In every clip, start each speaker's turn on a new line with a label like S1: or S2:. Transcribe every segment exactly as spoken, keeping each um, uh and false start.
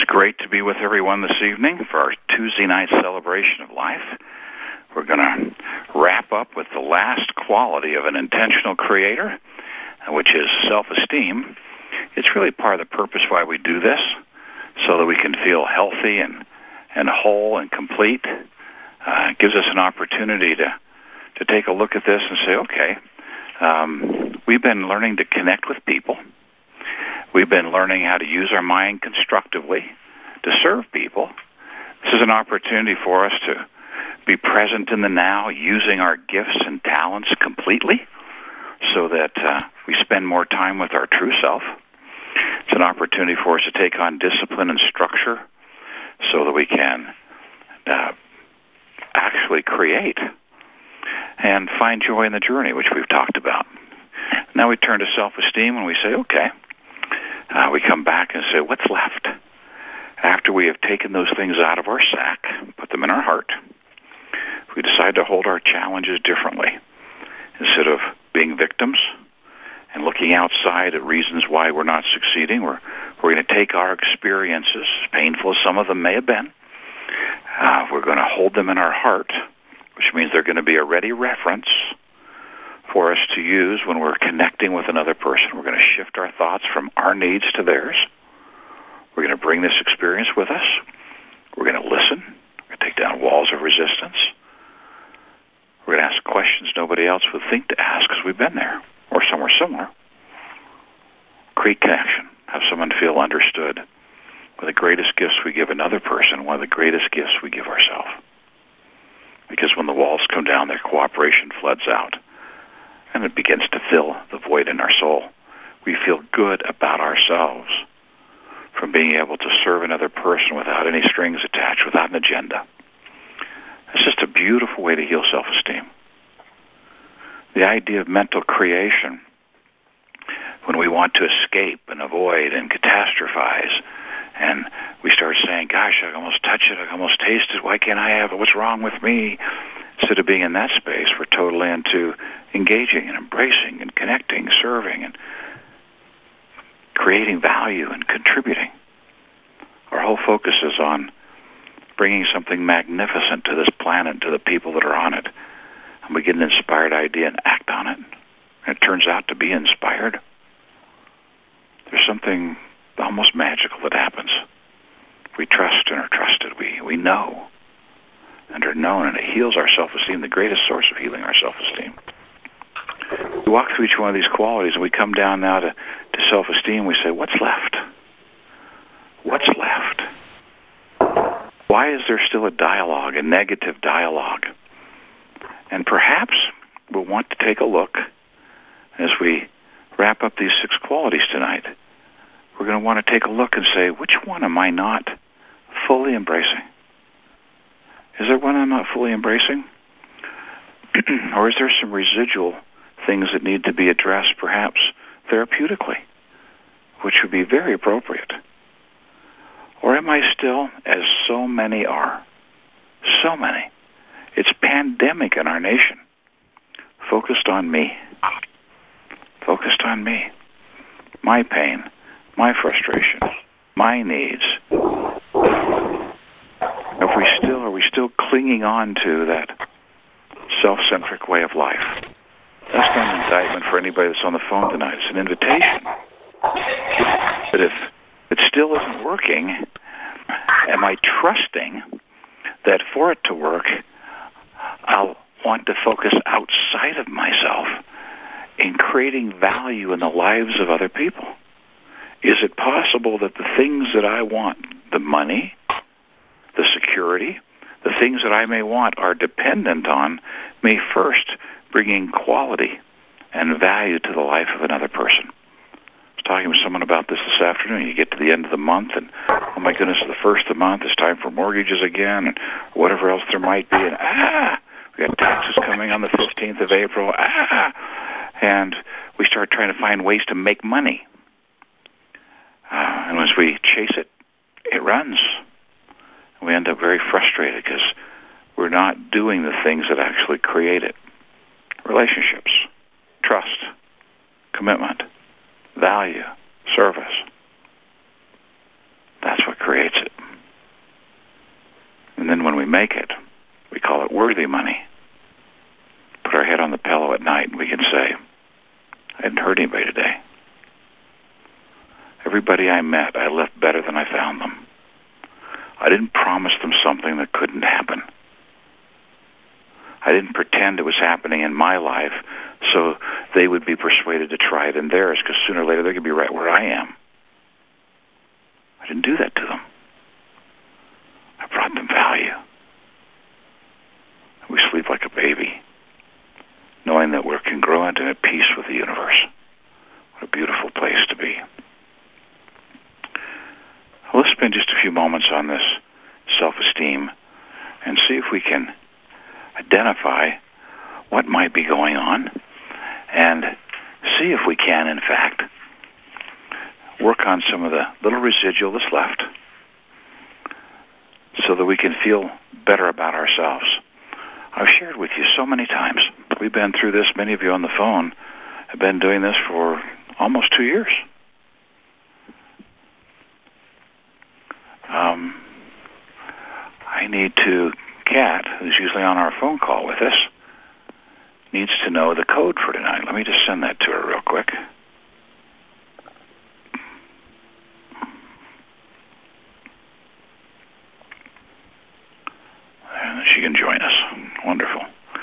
S1: great to be with everyone this evening for our Tuesday night celebration of life. We're going to wrap up with the last quality of an intentional creator, which is self-esteem. It's really part of the purpose why we do this, so that we can feel healthy and, and whole and complete. Uh, it gives us an opportunity to, to take a look at this and say, okay, um, we've been learning to connect with people. We've been learning how to use our mind constructively to serve people. This is an opportunity for us to be present in the now, using our gifts and talents completely so that uh, we spend more time with our true self. It's an opportunity for us to take on discipline and structure so that we can uh, actually create and find joy in the journey, which we've talked about. Now we turn to self-esteem and we say, okay, Uh, we come back and say, what's left? After we have taken those things out of our sack, put them in our heart, we decide to hold our challenges differently. Instead of being victims and looking outside at reasons why we're not succeeding, we're, we're going to take our experiences, painful as some of them may have been, uh, we're going to hold them in our heart, which means they're going to be a ready reference for us to use when we're connecting with another person. We're going to shift our thoughts from our needs to theirs. We're going to bring this experience with us. We're going to listen. We're going to take down walls of resistance. We're going to ask questions nobody else would think to ask because we've been there or somewhere similar. Create connection. Have someone feel understood. One of the greatest gifts we give another person, one of the greatest gifts we give ourselves. Because when the walls come down, their cooperation floods out. And it begins to fill the void in our soul. We feel good about ourselves from being able to serve another person without any strings attached, without an agenda. It's just a beautiful way to heal self-esteem. The idea of mental creation, when we want to escape and avoid and catastrophize, and we start saying, gosh, I can almost touch it, I can almost taste it, why can't I have it, what's wrong with me? Instead of being in that space, we're totally into engaging and embracing and connecting, serving and creating value and contributing. Our whole focus is on bringing something magnificent to this planet, to the people that are on it. And we get an inspired idea and act on it. And it turns out to be inspired. There's something almost magical that happens. We trust and are trusted. We, we know and are known, and it heals our self-esteem, the greatest source of healing our self-esteem. We walk through each one of these qualities, and we come down now to, to self-esteem. We say, what's left? What's left? Why is there still a dialogue, a negative dialogue? And perhaps we'll want to take a look as we wrap up these six qualities tonight. We're going to want to take a look and say, which one am I not fully embracing? Is there one I'm not fully embracing? Or is there some residual things that need to be addressed, perhaps therapeutically, which would be very appropriate? Or am I still, as so many are, so many, it's pandemic in our nation, focused on me, focused on me, my pain, my frustration, my needs? If we still, are we still clinging on to that self-centric way of life? That's not an indictment for anybody that's on the phone tonight. It's an invitation. But if it still isn't working, am I trusting that for it to work, I'll want to focus outside of myself in creating value in the lives of other people? Is it possible that the things that I want, the money, the security, the things that I may want are dependent on me first bringing quality and value to the life of another person? I was talking with someone about this this afternoon. You get to the end of the month, and oh my goodness, the first of the month, it's time for mortgages again, and whatever else there might be, and ah, we got taxes coming on the fifteenth of April, ah, and we start trying to find ways to make money. Uh, and as we chase it, it runs. We end up very frustrated because we're not doing the things that actually create it. Relationships, trust, commitment, value, service. That's what creates it. when we make it, we call it worthy money. Put our head on the pillow at night and we can say, I didn't hurt anybody today. Everybody I met, I left better than I found them. I didn't promise them something that couldn't happen. I didn't pretend it was happening in my life so they would be persuaded to try it in theirs, because sooner or later they're going to be right where I am. I didn't do that to them. I brought them value. We sleep like a baby, knowing that we're congruent and at peace with the universe. What a beautiful place to be. Let's spend just a few moments on this self-esteem and see if we can identify what might be going on and see if we can, in fact, work on some of the little residual that's left so that we can feel better about ourselves. I've shared with you so many times. We've been through this. Many of you on the phone have been doing this for almost two years. Um, I need to, Kat, who's usually on our phone call with us, needs to know the code for tonight. Let me just send that to her real quick. And she can join us. Wonderful.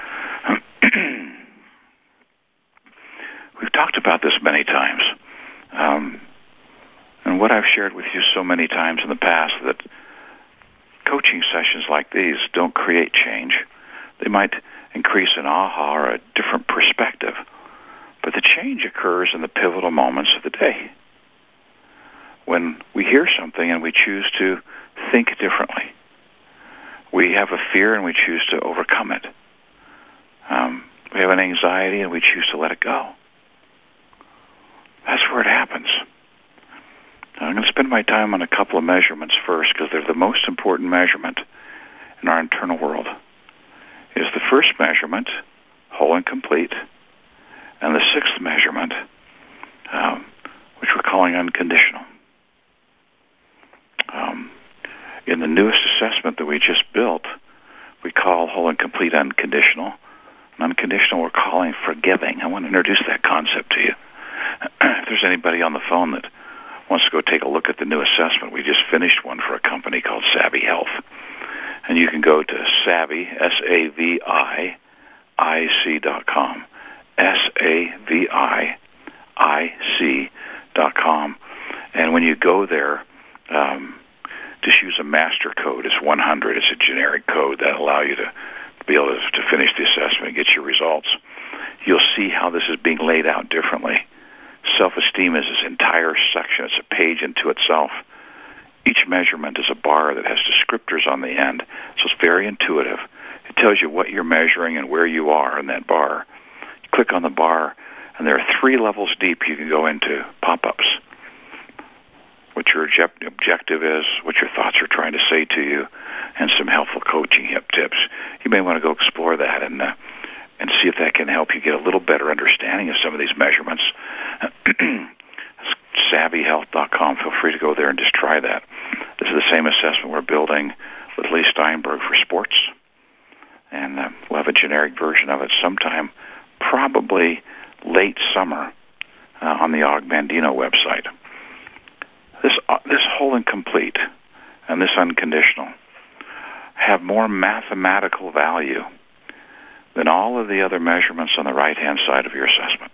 S1: We've talked about this many times. Um, and what I've shared with you so many times in the past, that coaching sessions like these don't create change. They might increase an aha or a different perspective, but the change occurs in the pivotal moments of the day. When we hear something and we choose to think differently. We have a fear and we choose to overcome it. Um, we have an anxiety and we choose to let it go. That's where it happens. Now, I'm going to spend my time on a couple of measurements first, because they're the most important measurement in our internal world. Is the first measurement, whole and complete, and the sixth measurement, um, which we're calling unconditional. Um, in the newest assessment that we just built, we call whole and complete unconditional. And unconditional we're calling forgiving. I want to introduce that concept to you. If there's anybody on the phone that wants to go take a look at the new assessment, we just finished one for a company called Savvy Health. And you can go to Savvy, S A V I I C dot com, S A V I I C dot com. And when you go there, um, just use a master code. It's one hundred. It's a generic code that allow you to be able to, to finish the assessment and get your results. You'll see how this is being laid out differently. Self-esteem is this entire section. It's a page into itself. Each measurement is a bar that has descriptors on the end, so it's very intuitive. It tells you what you're measuring and where you are in that bar. You click on the bar, and there are three levels deep you can go into, pop-ups. What your object- objective is, what your thoughts are trying to say to you, and some helpful coaching hip tips. You may want to go explore that and uh, and see if that can help you get a little better understanding of some of these measurements. Savvy Health dot com. Feel free to go there and just try that. This is the same assessment we're building with Lee Steinberg for sports, and uh, we'll have a generic version of it sometime, probably late summer, uh, on the Og Mandino website. This uh, this whole and complete and this unconditional have more mathematical value than all of the other measurements on the right-hand side of your assessment.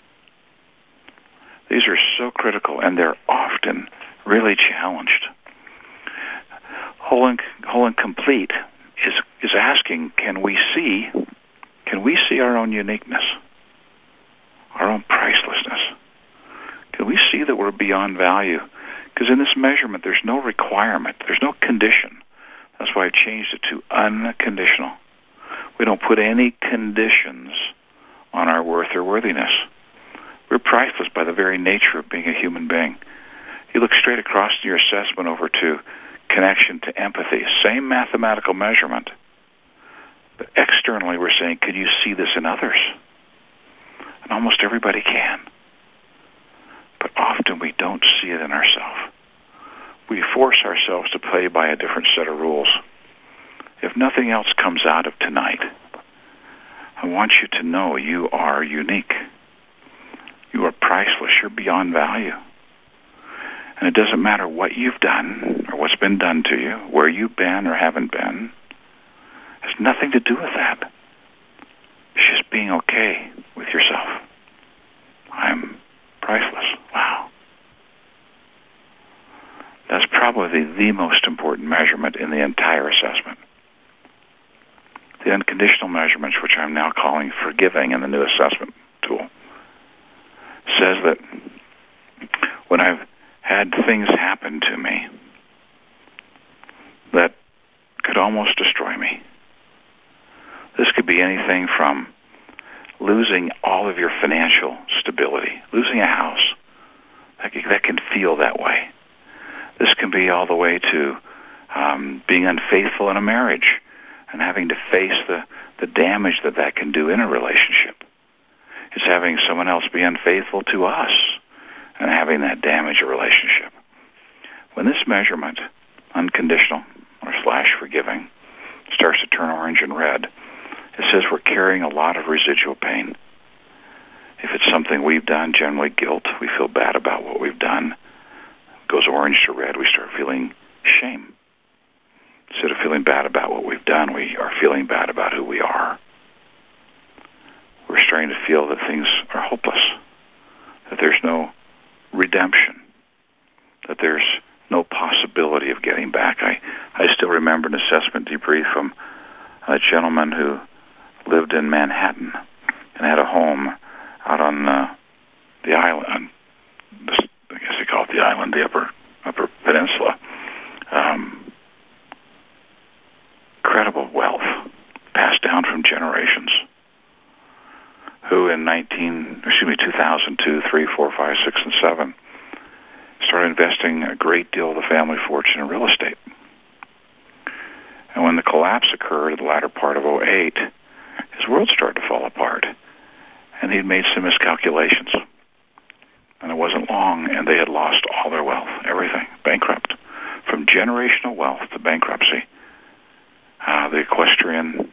S1: These are so critical, and they're often really challenged. Whole and, whole and complete is is asking, can we see, can we see our own uniqueness, our own pricelessness? Can we see that we're beyond value? Because in this measurement, there's no requirement, there's no condition. That's why I changed it to unconditional. We don't put any conditions on our worth or worthiness. We're priceless by the very nature of being a human being. You look straight across in your assessment over to connection to empathy, same mathematical measurement. But externally we're saying, can you see this in others? And almost everybody can. But often we don't see it in ourselves. We force ourselves to play by a different set of rules. if nothing else comes out of tonight, I want you to know you are unique. You are priceless. You're beyond value. And it doesn't matter what you've done or what's been done to you, where you've been or haven't been. It has nothing to do with that. It's just being okay with yourself. I'm priceless. Wow. That's probably the most important measurement in the entire assessment. The unconditional measurements, which I'm now calling forgiving in the new assessment tool, says that when I've had things happen to me that could almost destroy me. This could be anything from losing all of your financial stability, losing a house. That can, that can feel that way. This can be all the way to um, being unfaithful in a marriage and having to face the, the damage that that can do in a relationship. It's having someone else be unfaithful to us and having that damage a relationship. When this measurement, unconditional or slash forgiving, starts to turn orange and red, it says we're carrying a lot of residual pain. If it's something we've done, generally guilt, we feel bad about what we've done. It goes orange to red, we start feeling shame. Instead of feeling bad about what we've done, we are feeling bad about who we are. We're starting to feel that things are hopeless, that there's no redemption, that there's no possibility of getting back. I, I still remember an assessment debrief from a gentleman who lived in Manhattan and had a home out on uh, the island, I guess they call it the island, the upper upper peninsula. Um, incredible wealth passed down from generations. Who in nineteen, excuse me, two thousand two, three, four, five, six, and seven started investing a great deal of the family fortune in real estate. And when the collapse occurred in the latter part of oh eight, his world started to fall apart. And he'd made some miscalculations. And it wasn't long, and they had lost all their wealth, everything, bankrupt. From generational wealth to bankruptcy. Uh, the equestrian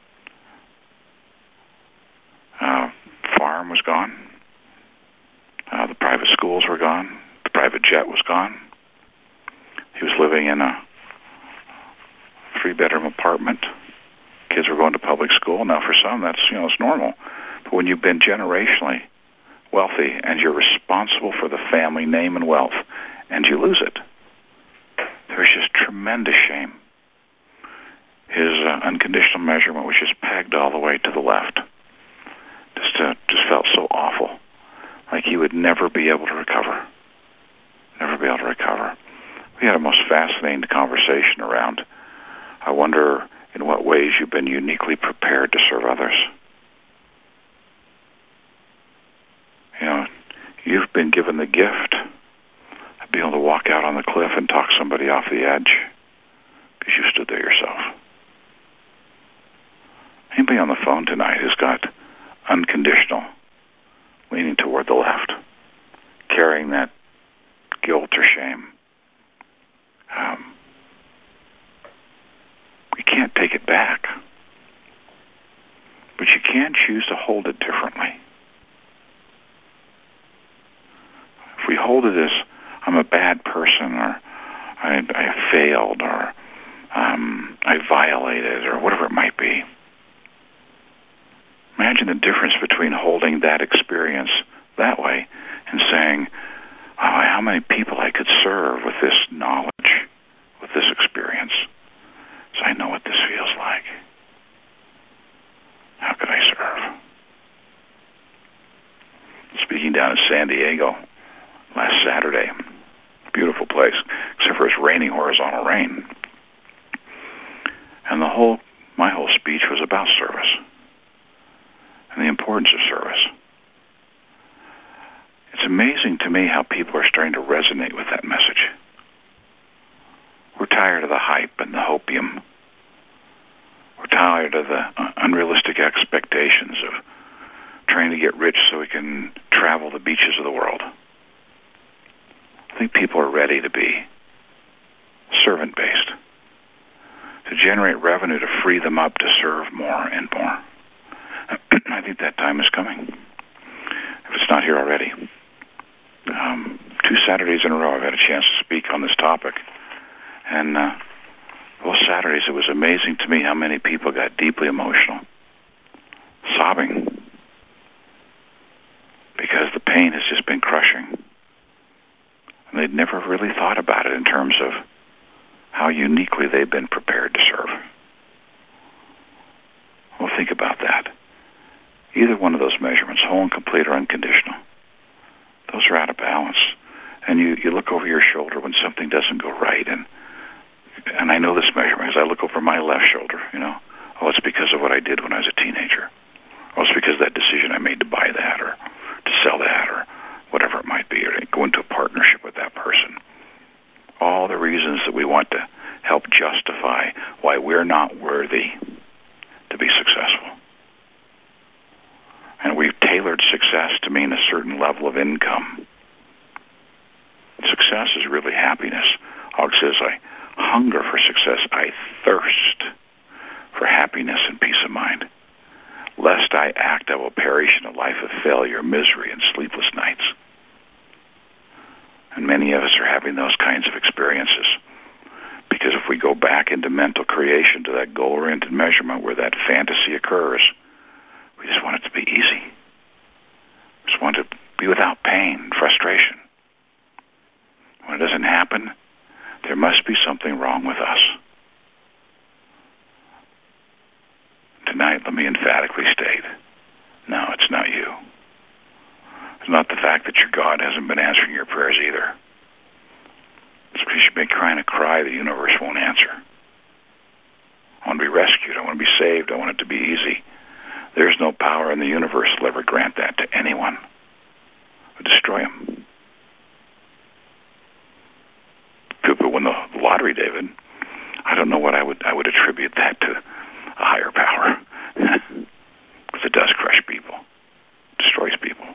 S1: uh, farm was gone. Uh, the private schools were gone. The private jet was gone. He was living in a three-bedroom apartment. Kids were going to public school. Now, for some, that's, you know, it's normal. But when you've been generationally wealthy and you're responsible for the family name and wealth, and you lose it, there's just tremendous shame. His uh, unconditional measurement was just pegged all the way to the left. Just, uh, just felt so awful, like he would never be able to recover. Never be able to recover. We had a most fascinating conversation around, I wonder in what ways you've been uniquely prepared to serve others. You know, you've been given the gift of being able to walk out on the cliff and talk somebody off the edge because you stood there yourself. Anybody on the phone tonight who's got unconditional, leaning toward the left, carrying that guilt or shame? Um, you can't take it back, but you can choose to hold it differently. If we hold it as I'm a bad person, or I, I failed, or um, I violated, or whatever it might be, imagine the difference between holding that experience that way and saying, oh, how many people I could serve with this knowledge, with this experience, so I know what this feels like. How could I serve? Speaking down in San Diego last Saturday, beautiful place, except for it's raining horizontal rain. And the whole, my whole speech was about service and the importance of service. It's amazing to me how people are starting to resonate with that message. We're tired of the hype and the hopium. We're tired of the unrealistic expectations of trying to get rich so we can travel the beaches of the world. I think people are ready to be servant-based, to to generate revenue to free them up to serve more and more. I think that time is coming, if it's not here already. Um, two Saturdays in a row I've had a chance to speak on this topic. And uh, both Saturdays it was amazing to me how many people got deeply emotional, sobbing, because the pain has just been crushing. And they'd never really thought about it in terms of how uniquely they've been prepared to serve. Well, think about that. Either one of those measurements, whole and complete or unconditional, those are out of balance. And you, you look over your shoulder when something doesn't go right, and and I know this measurement because I look over my left shoulder, you know. Oh, it's because of what I did when I was a teenager. Oh, it's because of that decision I made to buy that or to sell that or whatever it might be, or to go into a partnership with that person. All the reasons that we want to help justify why we're not worthy to be successful. And we've tailored success to mean a certain level of income. Success is really happiness. Og says, I hunger for success. I thirst for happiness and peace of mind. Lest I act, I will perish in a life of failure, misery, and sleepless nights. And many of us are having those kinds of experiences. Because if we go back into mental creation to that goal-oriented measurement where that fantasy occurs, we just want it to be easy. We just want it to be without pain and frustration. When it doesn't happen, there must be something wrong with us. Tonight, let me emphatically state, no, it's not you. It's not the fact that your God hasn't been answering your prayers either. It's because you've been trying to cry the universe won't answer. I want to be rescued. I want to be saved. I want it to be easy. There's no power in the universe that will ever grant that to anyone. It would destroy him. People win the lottery, David. I don't know what I would I would attribute that to. A higher power. Because it does crush people. Destroys people.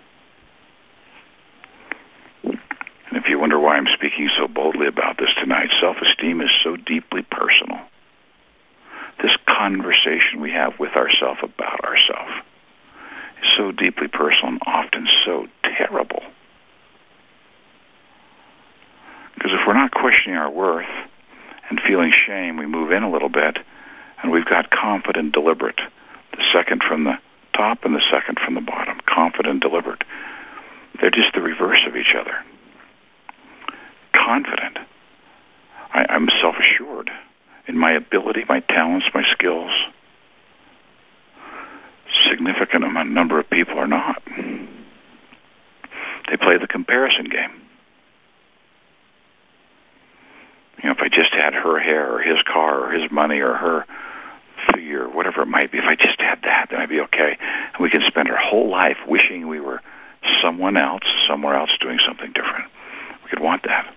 S1: And if you wonder why I'm speaking so boldly about this tonight, self-esteem is so deeply personal. This conversation we have with ourselves about ourselves is so deeply personal and often so terrible. Because if we're not questioning our worth and feeling shame, we move in a little bit, and we've got confident, deliberate, the second from the top and the second from the bottom. Confident, deliberate. They're just the reverse of each other. Confident. I, I'm self-assured in my ability, my talents, my skills. Significant amount, number of people are not. They play the comparison game. You know, if I just had her hair or his car or his money or her figure, or whatever it might be, if I just had that, then I'd be okay. And we can spend our whole life wishing we were someone else, somewhere else doing something different. We could want that.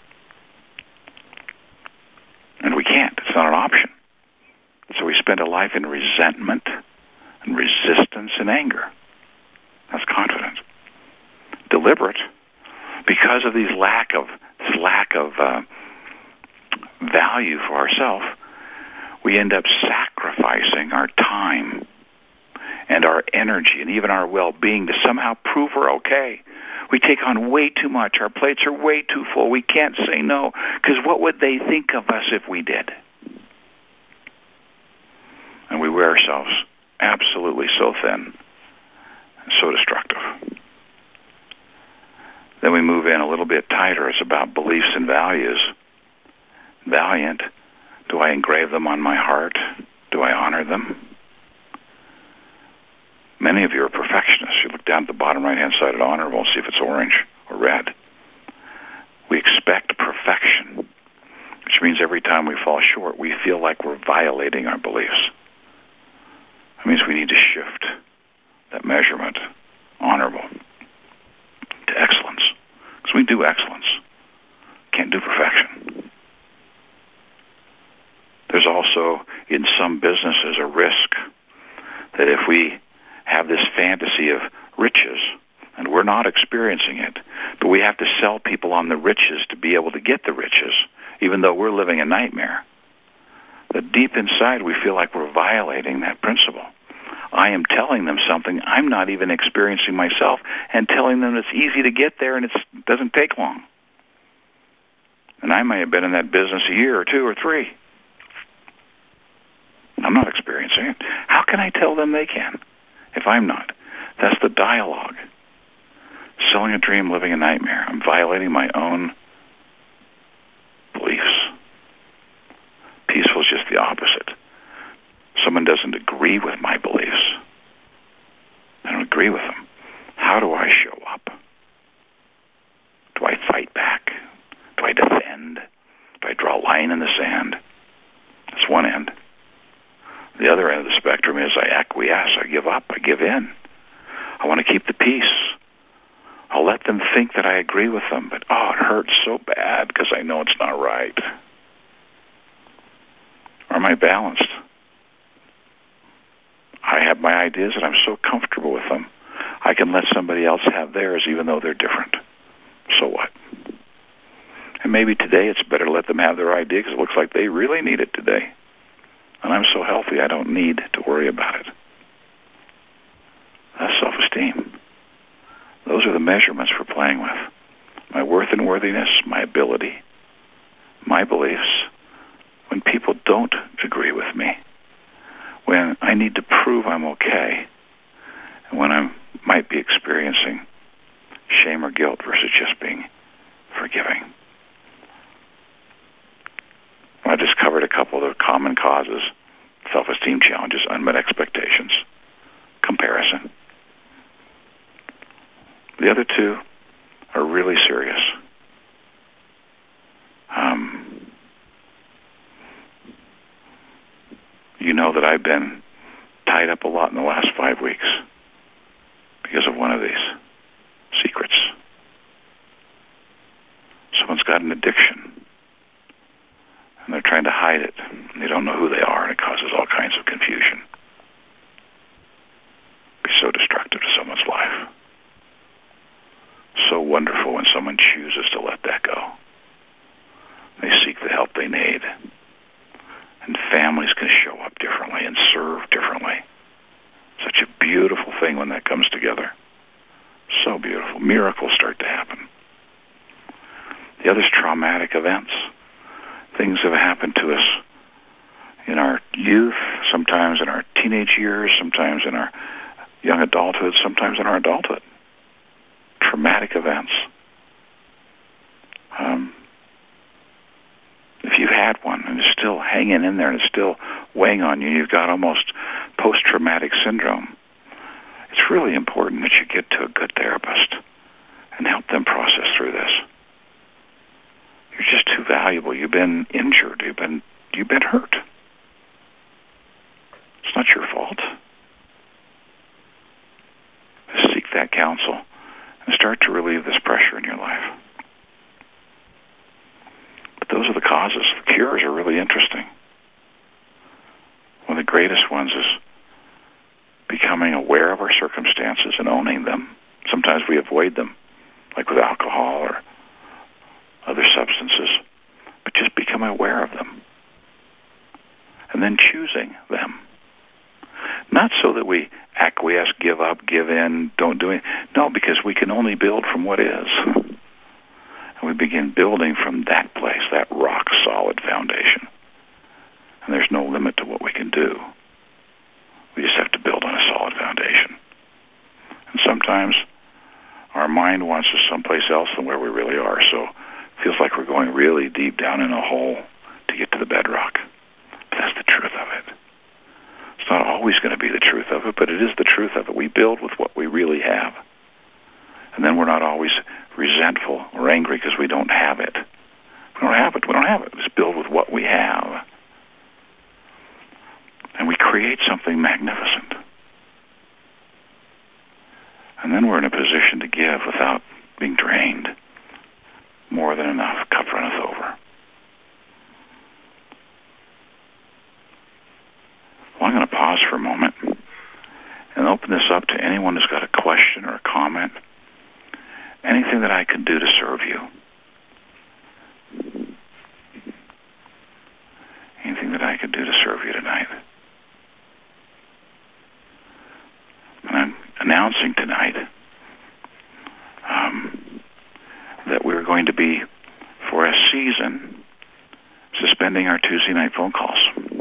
S1: And we can't. It's not an option. So we spend a life in resentment and resistance and anger. That's confidence. Deliberate, because of these lack of this lack of uh, value for ourselves, we end up sacrificing our time and our energy and even our well-being to somehow prove we're okay. We take on way too much. Our plates are way too full. We can't say no, because what would they think of us if we did? And we wear ourselves absolutely so thin and so destructive. Then we move in a little bit tighter. It's about beliefs and values. Valiant. Do I engrave them on my heart? Do I honor them? Many of you are perfectionists. You look down at the bottom right-hand side of honor, we'll see if it's orange or red. We expect perfection, which means every time we fall short, we feel like we're violating our beliefs. That means we need to shift that measurement, honorable, to excellence. Because we do excellence. Can't do perfection. There's also, in some businesses, a risk that if we have this fantasy of riches, and we're not experiencing it, but we have to sell people on the riches to be able to get the riches, even though we're living a nightmare, that deep inside we feel like we're violating that principle. I am telling them something I'm not even experiencing myself, and telling them it's easy to get there and it doesn't take long. And I may have been in that business a year or two or three. I'm not experiencing it. How can I tell them they can if I'm not? That's the dialogue. Selling a dream, living a nightmare. I'm violating my own beliefs. Peaceful is just the opposite. Someone doesn't agree with my beliefs. I don't agree with them. How do I show up? Do I fight back? Do I defend? Do I draw a line in the sand? That's one end. The other end of the spectrum is I acquiesce, I give up, I give in. I want to keep the peace. I'll let them think that I agree with them, but oh, it hurts so bad because I know it's not right. Or am I balanced? I have my ideas and I'm so comfortable with them. I can let somebody else have theirs even though they're different. So what? And maybe today it's better to let them have their idea because it looks like they really need it today. And I'm so healthy I don't need to worry about it. That's self-esteem. Those are the measurements we're playing with. My worth and worthiness, my ability, my beliefs. When people don't agree with me, when I need to prove I'm okay, and when I might be experiencing shame or guilt versus just being forgiving. I just covered a couple of the common causes: self-esteem challenges, unmet expectations, comparison. The other two are really serious. Um, you know that I've been tied up a lot in the last five weeks because of one of these secrets. Someone's got an addiction, and they're trying to hide it. They don't know who they are, and it causes all kinds of confusion. It'd be so destructive to someone's life. So wonderful when someone chooses to let that go. They seek the help they need. And families can show up differently and serve differently. Such a beautiful thing when that comes together. So beautiful. Miracles start to happen. The other is traumatic events. Things have happened to us in our youth, sometimes in our teenage years, sometimes in our young adulthood, sometimes in our adulthood. Traumatic events. Um, if you've had one and it's still hanging in there and it's still weighing on you, you've got almost post-traumatic syndrome, it's really important that you get to a good therapist and help them process through this. You're just too valuable. You've been injured. You've been, you've been hurt. It's not your fault. Seek that counsel and start to relieve this pressure in your life. But those are the causes. The cures are really interesting. One of the greatest ones is becoming aware of our circumstances and owning them. Sometimes we avoid them, like with alcohol or other substances, but just become aware of them. And then choosing them. Not so that we acquiesce, give up, give in, don't do it. No, because we can only build from what is. And we begin building from that place, that rock-solid foundation. And there's no limit to what we can do. We just have to build on a solid foundation. And sometimes our mind wants us someplace else than where we really are, so it feels like we're going really deep down in a hole to get to the bedrock. But that's the truth of it. It's not always going to be the truth of it, but it is the truth of it. We build with what we really have. And then we're not always resentful or angry because we don't have it. We don't have it. We don't have it. Just build with what we have. And we create something magnificent. And then we're in a position to give without being drained. More than enough. Cup runneth over. Well, I'm going to pause for a moment and open this up to anyone who's got a question or a comment. Anything that I can do to serve you. Anything anything that I could do to serve you tonight? And I'm announcing tonight um, that we're going to be, for a season, suspending our Tuesday night phone calls.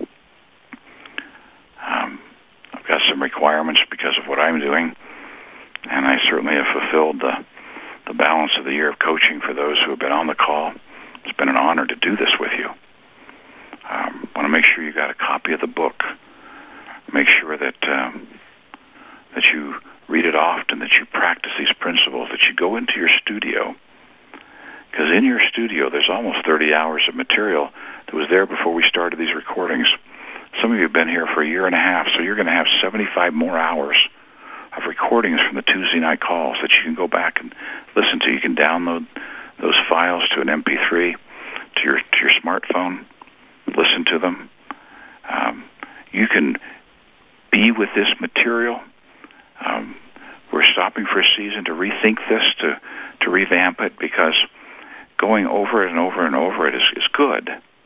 S1: Um, I've got some requirements because of what I'm doing, and I certainly have fulfilled the, the balance of the year of coaching for those who have been on the call. It's been an honor to do this with you. Um, I want to make sure you got a copy of the book. Make sure that um, that you read it often, that you practice these principles, that you go into your studio. Because in your studio, there's almost thirty hours of material that was there before we started these recordings. Some of you have been here for a year and a half, so you're going to have seventy-five more hours of recordings from the Tuesday night calls that you can go back and listen to. You can download those files to an M P three, to your to your smartphone, listen to them. Um, you can be with this material. Um, we're stopping for a season to rethink this, to, to revamp it, because going over it and over and over it is, is good.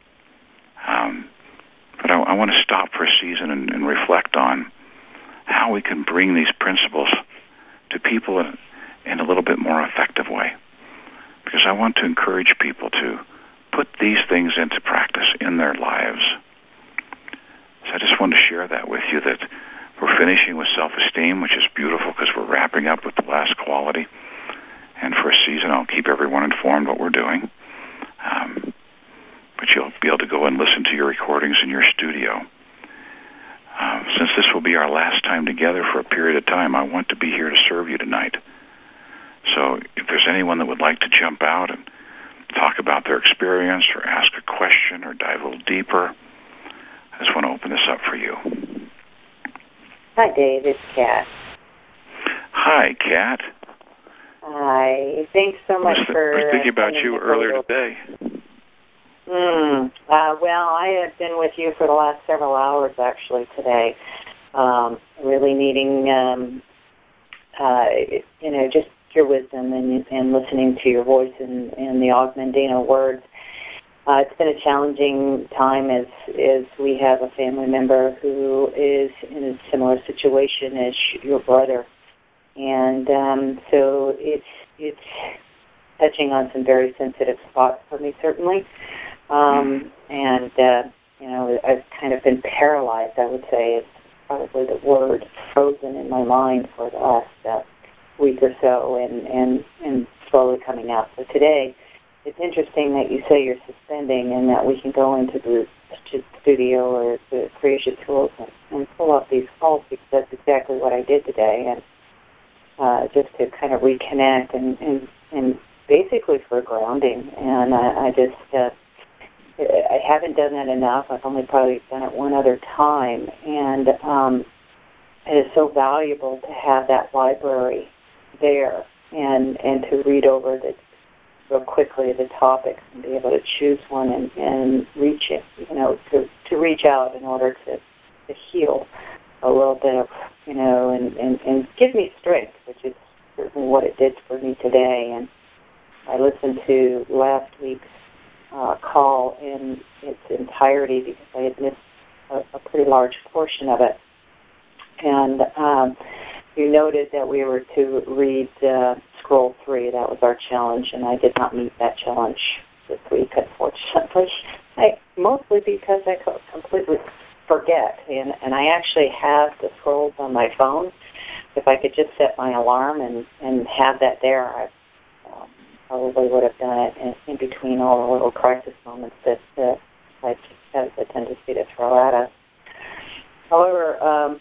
S1: Um, but I, I want to stop for a season and, and reflect on how we can bring these principles to people in, in a little bit more effective way. Because I want to encourage people to put these things into practice in their lives. So I just want to share that with you, that we're finishing with self-esteem, which is beautiful because we're wrapping up with the last quality. And for a season, I'll keep everyone informed what we're doing. Um, but you'll be able to go and listen to your recordings in your studio. Uh, since this will be our last time together for a period of time, I want to be here to serve you tonight. So if there's anyone that would like to jump out and talk about their experience or ask a question or dive a little deeper, I just want to open this up for you.
S2: Hi, Dave. It's Kat.
S1: Hi, Kat.
S2: Hi. Thanks so much
S1: I was,
S2: for...
S1: I was thinking about you earlier today.
S2: Mm, uh, well, I have been with you for the last several hours, actually, today. Um, really needing, um, uh, you know, just your wisdom and, and listening to your voice and, and the Augmendino words. Uh, it's been a challenging time as as we have a family member who is in a similar situation as your brother, and um, so it's it's touching on some very sensitive spots for me, certainly. Um, and uh, you know, I've kind of been paralyzed. I would say it's probably the word, frozen in my mind for the last uh, week or so, and and and slowly coming out. So today. It's interesting that you say you're suspending and that we can go into the studio or the creation tools and, and pull up these calls, because that's exactly what I did today, and uh, just to kind of reconnect and, and, and basically for grounding. And I, I just, uh, I haven't done that enough. I've only probably done it one other time, and um, it is so valuable to have that library there and, and to read over the real quickly the topics and be able to choose one and, and reach it, you know, to, to reach out in order to, to heal a little bit of, you know, and, and, and give me strength, which is certainly what it did for me today. And I listened to last week's uh, call in its entirety because I had missed a, a pretty large portion of it. And um, you noted that we were to read uh, Scroll three. That was our challenge, and I did not meet that challenge this week, unfortunately. I, mostly because I completely forget, and, and I actually have the scrolls on my phone. If I could just set my alarm and, and have that there, I um, probably would have done it in, in between all the little crisis moments that uh, life has a tendency to throw at us. However, um,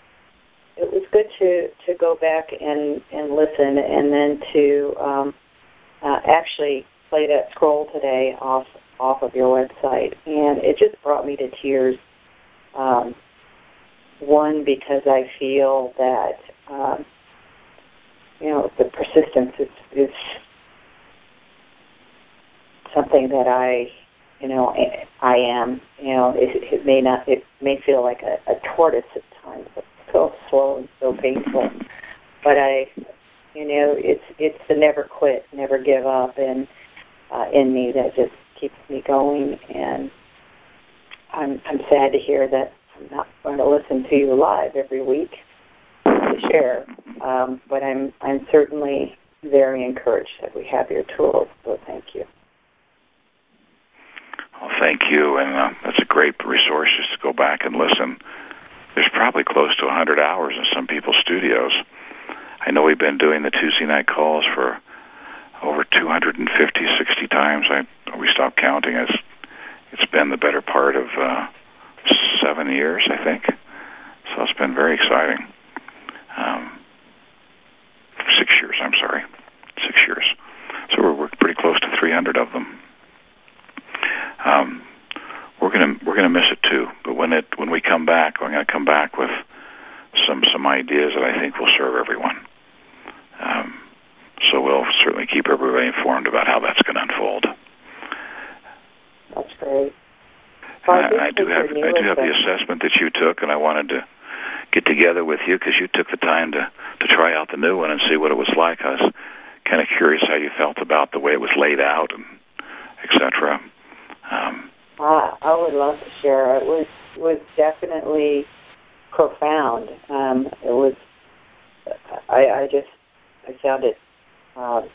S2: it was good to, to go back and, and listen, and then to um, uh, actually play that scroll today off off of your website. And it just brought me to tears. Um, one, because I feel that, um, you know, the persistence is, is something that I, you know, I am. You know, it, it may not, it may feel like a, a tortoise at times, but so slow and so painful, but I, you know, it's it's the never quit, never give up, and uh, in me that just keeps me going. And I'm I'm sad to hear that I'm not going to listen to you live every week to share. Um, but I'm I'm certainly very encouraged that we have your tools. So thank you.
S1: Well, thank you, and uh, that's a great resource just to go back and listen. There's probably close to one hundred hours in some people's studios. I know we've been doing the Tuesday night calls for over two hundred fifty, sixty times. I we stopped counting. It's it's been the better part of uh, seven years, I think. So it's been very exciting. Um, six years, I'm sorry, six years. So we're, we're pretty close to three hundred of them. Um, we're gonna we're gonna miss it too. But when it when we come back, we're gonna come back with some some ideas that I think will serve everyone. Um, so we'll certainly keep everybody informed about how that's going to unfold.
S2: That's great. Well, I,
S1: I, I do have I do have the assessment that you took, and I wanted to get together with you because you took the time to, to try out the new one and see what it was like. I was kind of curious how you felt about the way it was laid out, and et cetera. Um,
S2: uh, I would love to share. It was was definitely profound. Um, it was. I, I just I found it. Um,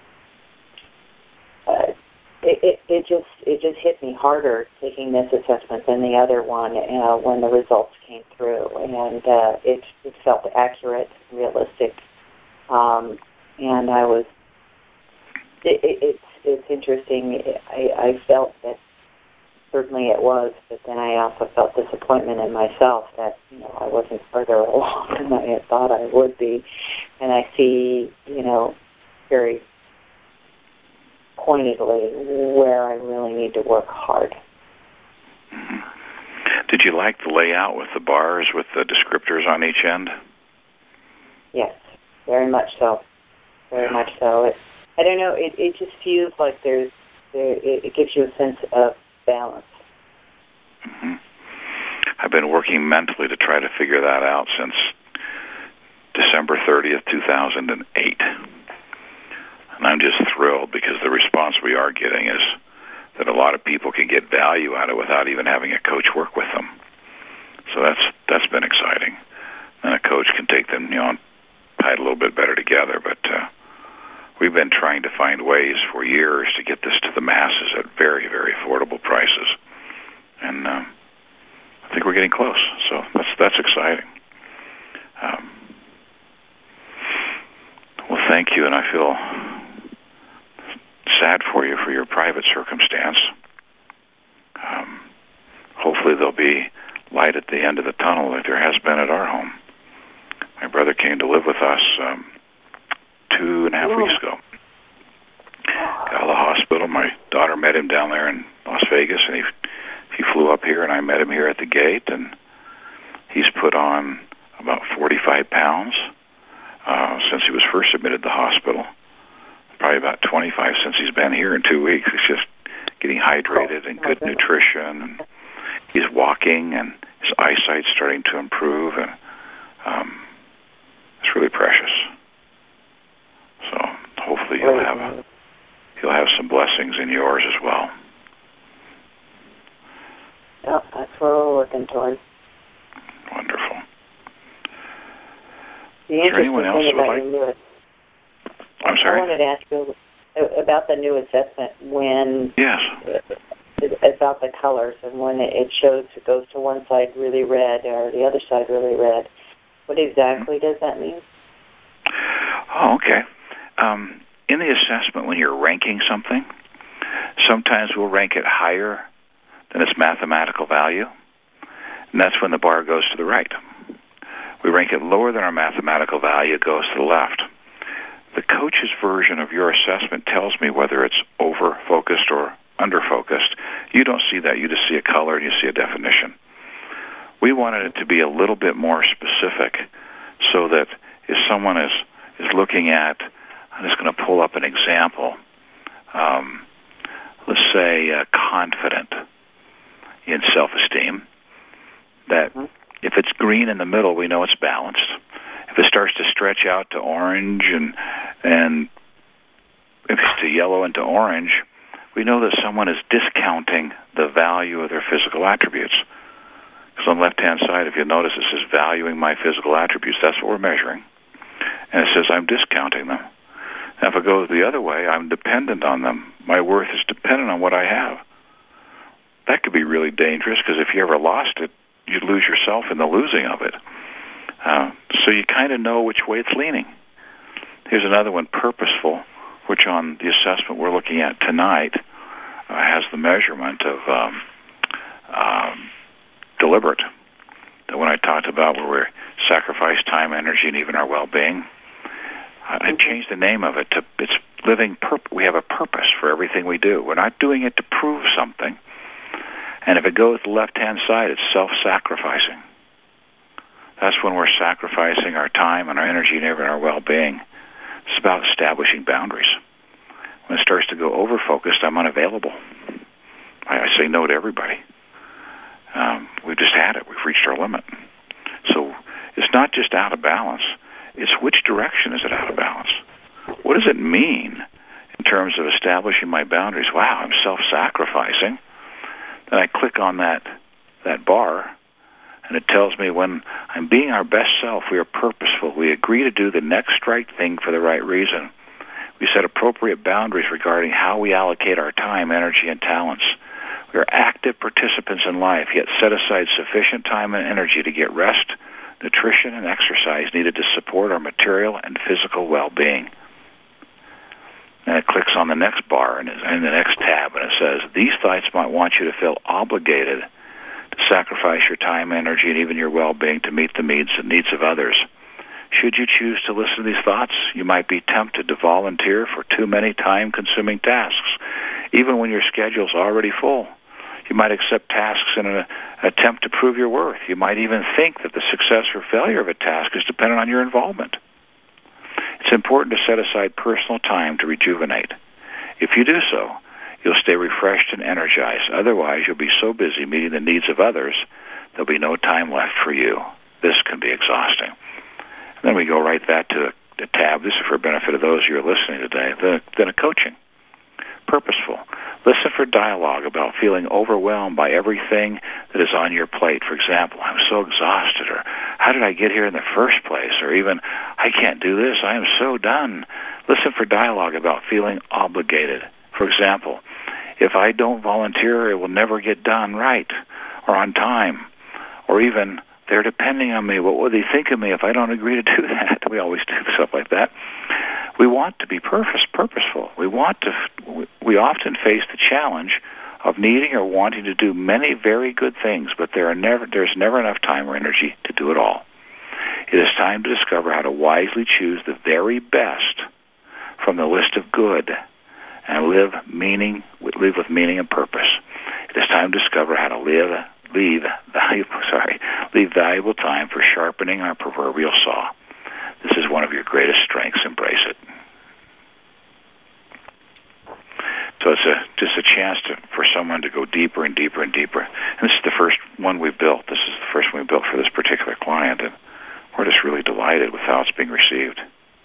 S2: uh, it, it it just it just hit me harder taking this assessment than the other one uh, when the results came through, and uh, it it felt accurate, realistic, um, and I was. It, it, it's it's interesting. I, I felt that certainly it was, but then I also felt disappointment in myself that you know I wasn't further along than I had thought I would be, and I see you know very pointedly where I really need to work hard.
S1: Mm-hmm. Did you like the layout with the bars with the descriptors on each end?
S2: Yes, very much so. Very much so. It, I don't know. It it just feels like there's there, it, it gives you a sense of balance.
S1: Mm-hmm. I've been working mentally to try to figure that out since December thirtieth, two thousand eight. And I'm just thrilled because the response we are getting is that a lot of people can get value out of it without even having a coach work with them. So that's that's been exciting. And a coach can take them, you know, and tie it a little bit better together. But uh, we've been trying to find ways for years to get this to the masses at very, very affordable prices. And uh, I think we're getting close. So that's that's exciting. Um, well, thank you, and I feel sad for you for your private circumstance. Um, hopefully there'll be light at the end of the tunnel like there has been at our home. My brother came to live with us um, two and a half oh. weeks ago. Got out of the hospital. My daughter met him down there in Las Vegas, and he he flew up here, and I met him here at the gate, and he's put on about forty-five pounds uh, since he was first admitted to the hospital. Probably about twenty-five since he's been here in two weeks. He's just getting hydrated and good nutrition. And he's walking, and his eyesight's starting to improve, and um, it's really precious. So hopefully you'll have a, you'll have some blessings in yours as well.
S2: Yeah, that's what we're working towards.
S1: Wonderful.
S2: The
S1: Is there anyone else who would like?
S2: New,
S1: I'm sorry?
S2: I wanted to ask you about the new assessment when...
S1: Yes.
S2: About the colors and when it shows it goes to one side really red or the other side really red. What exactly does that mean?
S1: Oh, okay. Um, in the assessment, when you're ranking something, sometimes we'll rank it higher than its mathematical value, and that's when the bar goes to the right. We rank it lower than our mathematical value, it goes to the left. The coach's version of your assessment tells me whether it's over-focused or under-focused. You don't see that. You just see a color and you see a definition. We wanted it to be a little bit more specific so that if someone is, is looking at, I'm just going to pull up an example, um, let's say uh, confident in self-esteem, that if it's green in the middle, we know it's balanced. If it starts to stretch out to orange and and if it's to yellow and to orange, we know that someone is discounting the value of their physical attributes. Because on the left-hand side, if you notice, it says valuing my physical attributes. That's what we're measuring. And it says I'm discounting them. Now, if it goes the other way, I'm dependent on them. My worth is dependent on what I have. That could be really dangerous, because if you ever lost it, you'd lose yourself in the losing of it. Uh, so you kind of know which way it's leaning. Here's another one, purposeful, which on the assessment we're looking at tonight uh, has the measurement of um, um, deliberate. The one I talked about where we sacrifice time, energy, and even our well-being. I changed the name of it to it's living purpose. We have a purpose for everything we do. We're not doing it to prove something. And if it goes the left-hand side, it's self-sacrificing. That's when we're sacrificing our time and our energy and even our well-being. It's about establishing boundaries. When it starts to go over-focused, I'm unavailable. I, I say no to everybody. Um, we've just had it. We've reached our limit. So it's not just out of balance. It's which direction is it out of balance? What does it mean in terms of establishing my boundaries? Wow, I'm self-sacrificing. Then I click on that that bar, and it tells me when I'm being our best self, we are purposeful. We agree to do the next right thing for the right reason. We set appropriate boundaries regarding how we allocate our time, energy, and talents. We are active participants in life, yet set aside sufficient time and energy to get rest, nutrition, and exercise needed to support our material and physical well-being. And it clicks on the next bar and in the next tab, and it says, these thoughts might want you to feel obligated to sacrifice your time, energy, and even your well-being to meet the needs and needs of others. Should you choose to listen to these thoughts, you might be tempted to volunteer for too many time-consuming tasks, even when your schedule is already full. You might accept tasks in an attempt to prove your worth. You might even think that the success or failure of a task is dependent on your involvement. It's important to set aside personal time to rejuvenate. If you do so, you'll stay refreshed and energized. Otherwise, you'll be so busy meeting the needs of others, there'll be no time left for you. This can be exhausting. And then we go right back to the tab. This is for the benefit of those who are listening today. Then, then a coaching. Purposeful. Listen for dialogue about feeling overwhelmed by everything that is on your plate. For example, I'm so exhausted, or how did I get here in the first place? Or even, I can't do this, I am so done. Listen for dialogue about feeling obligated. For example, if I don't volunteer, it will never get done right or on time. Or even, they're depending on me. What will they think of me if I don't agree to do that? We always do stuff like that. We want to be purpose, purposeful. We want to. We often face the challenge of needing or wanting to do many very good things, but there are never, there's never enough time or energy to do it all. It is time to discover how to wisely choose the very best from the list of good and live meaning, live with meaning and purpose. It is time to discover how to live, leave valuable, sorry, leave valuable time for sharpening our proverbial saw. This is one of your greatest strengths. Embrace it. So it's a, just a chance to, for someone to go deeper and deeper and deeper. And this is the first one we built. This is the first one we built for this particular client, and we're just really delighted with how it's being received.